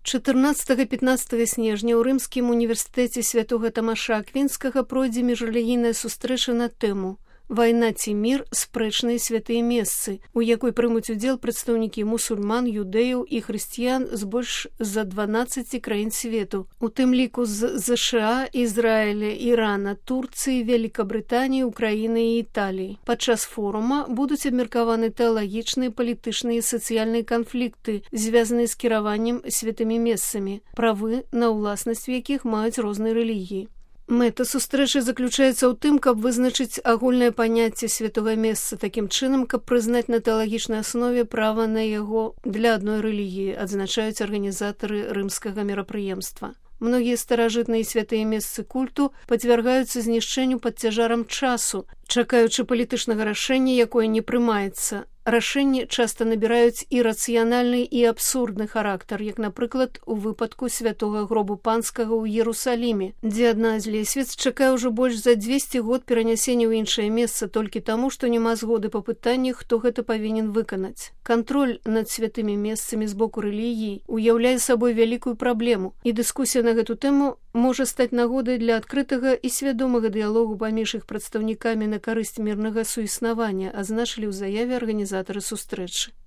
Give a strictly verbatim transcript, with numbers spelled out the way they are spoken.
чатырнаццатага-пятнаццатага снежня ў рымскім універсітэце святога Тамаша Аквінскага пройдзе міжрэлігійная сустрэча на тэму «Вайна ці мір. Спрэчныя святыя месцы», у якой прымуць удзел прадстаўнікі мусульман, юдэяў і хрысціян з больш за дванаццаці краін свету, у тым ліку з ЗША, Ізраіля, Ірана, Турцыі, Вялікабрытаніі, Украіны і Італіі. Падчас форума будуць абмеркаваны тэалагічныя, палітычныя і сацыяльныя канфлікты, звязаныя з кіраваннем святымі месцамі, правы на ўласнасць якіх маюць розныя рэлігіі. Мэта сустрэчы заключаецца ў тым, каб вызначыць агульнае паняцце святога месца такім чынам, каб прызнаць на тэалагічнай аснове права на яго для адной рэлігіі, адзначаюць арганізатары рымскага мерапрыемства. Многія старажытныя святыя месцы культу падвяргаюцца знішчэнню пад цяжарам часу, чакаючы палітычнага рашэння, якое не прымаецца. Рашэнні часта набіраюць і рацыянальны, і абсурдны характар, як, напрыклад, у выпадку святога гробу панскага ў Іерусаліме, дзе адна з лесвіц чакае ўжо больш за дзвесце год перанясення ў іншае месца толькі таму, што няма згоды па пытанні, хто гэта павінен выканаць. Кантроль над святымі месцамі з боку рэлігіі уяўляе сабой вялікую праблему, і дыскусія на гэту тэму можа стаць нагодай для адкрытага і свядомага дыялогу паміж іх прадстаўнікамі на карысць мірнага суіснавання, азначылі ў заяве арганізатары сустрэчы.